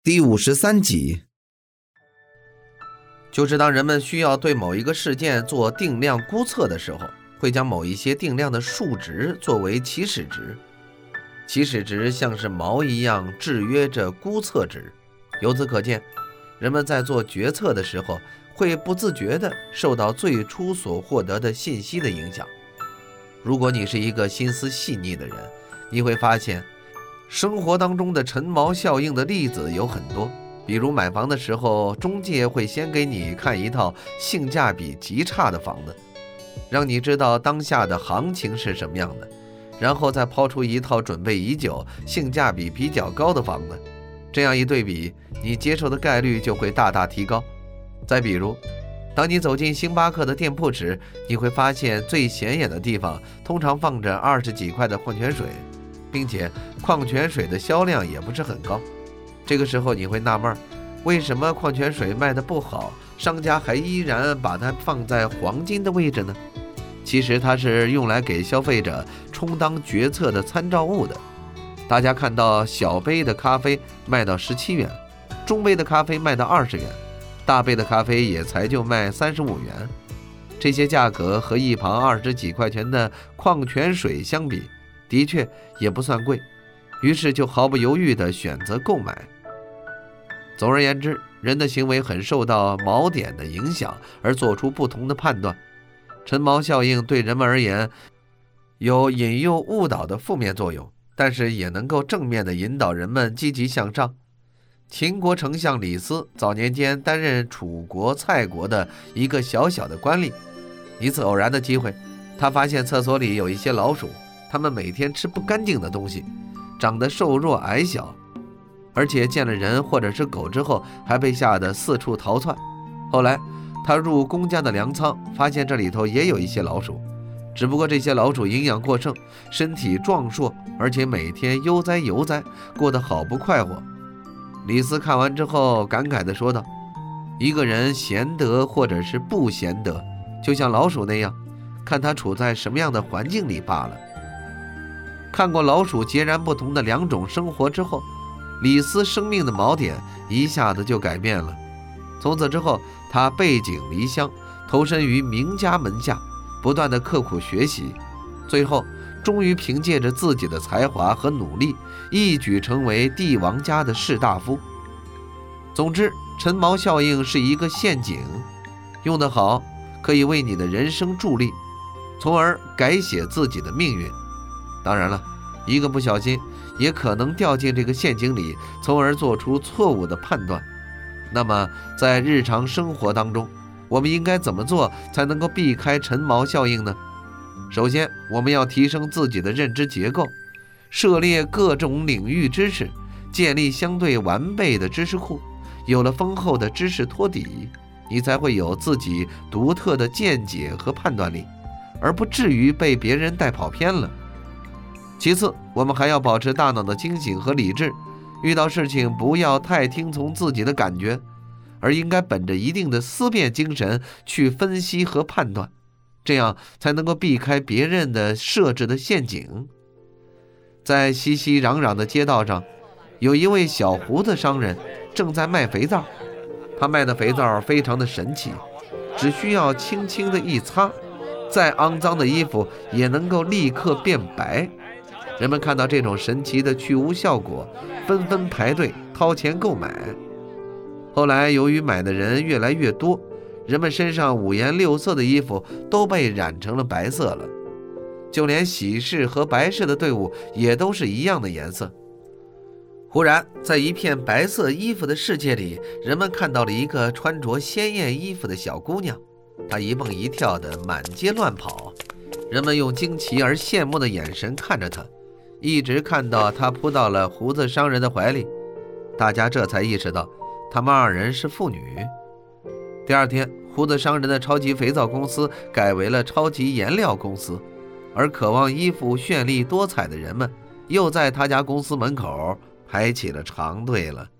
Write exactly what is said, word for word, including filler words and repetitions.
第五十三集。 就是当人们需要对某一个事件做定量估测的时候，会将某一些定量的数值作为起始值。起始值像是锚一样制约着估测值。由此可见，人们在做决策的时候会不自觉地受到最初所获得的信息的影响。如果你是一个心思细腻的人，你会发现生活当中的陈锚效应的例子有很多。比如买房的时候，中介会先给你看一套性价比极差的房子，让你知道当下的行情是什么样的，然后再抛出一套准备已久、性价比比较高的房子。这样一对比，你接受的概率就会大大提高。再比如，当你走进星巴克的店铺时，你会发现最显眼的地方通常放着二十几块的矿泉水，并且矿泉水的销量也不是很高。这个时候你会纳闷，为什么矿泉水卖得不好，商家还依然把它放在黄金的位置呢？其实它是用来给消费者充当决策的参照物的。大家看到小杯的咖啡卖到十七元，中杯的咖啡卖到二十元，大杯的咖啡也才就卖三十五元。这些价格和一旁二十几块钱的矿泉水相比，的确也不算贵，于是就毫不犹豫地选择购买。总而言之，人的行为很受到锚点的影响而做出不同的判断。陈锚效应对人们而言有引诱误导的负面作用，但是也能够正面地引导人们积极向上。秦国丞相李斯早年间担任楚国、蔡国的一个小小的官吏，一次偶然的机会，他发现厕所里有一些老鼠，它们每天吃不干净的东西，长得瘦弱矮小，而且见了人或者是狗之后还被吓得四处逃窜。后来他入公家的粮仓，发现这里头也有一些老鼠，只不过这些老鼠营养过剩，身体壮硕，而且每天悠哉悠哉，过得好不快活。李斯看完之后感慨地说道，一个人贤德或者是不贤德，就像老鼠那样，看他处在什么样的环境里罢了。看过老鼠截然不同的两种生活之后，李斯生命的锚点一下子就改变了。从此之后，他背井离乡，投身于名家门下，不断的刻苦学习，最后终于凭借着自己的才华和努力，一举成为帝王家的士大夫。总之，陈锚效应是一个陷阱，用得好，可以为你的人生助力，从而改写自己的命运。当然了，一个不小心也可能掉进这个陷阱里，从而做出错误的判断。那么在日常生活当中，我们应该怎么做才能够避开陈锚效应呢？首先，我们要提升自己的认知结构，涉猎各种领域知识，建立相对完备的知识库。有了丰厚的知识托底，你才会有自己独特的见解和判断力，而不至于被别人带跑偏了。其次，我们还要保持大脑的清醒和理智，遇到事情不要太听从自己的感觉，而应该本着一定的思辨精神去分析和判断，这样才能够避开别人的设置的陷阱。在熙熙攘攘的街道上，有一位小胡子商人正在卖肥皂，他卖的肥皂非常的神奇，只需要轻轻的一擦，再肮脏的衣服也能够立刻变白。人们看到这种神奇的去污效果，纷纷排队掏钱购买。后来由于买的人越来越多，人们身上五颜六色的衣服都被染成了白色了，就连喜事和白事的队伍也都是一样的颜色。忽然，在一片白色衣服的世界里，人们看到了一个穿着鲜艳衣服的小姑娘，她一蹦一跳的满街乱跑，人们用惊奇而羡慕的眼神看着她，一直看到她扑到了胡子商人的怀里。大家这才意识到他们二人是父女。第二天，胡子商人的超级肥皂公司改为了超级颜料公司，而渴望衣服绚丽多彩的人们又在他家公司门口排起了长队了。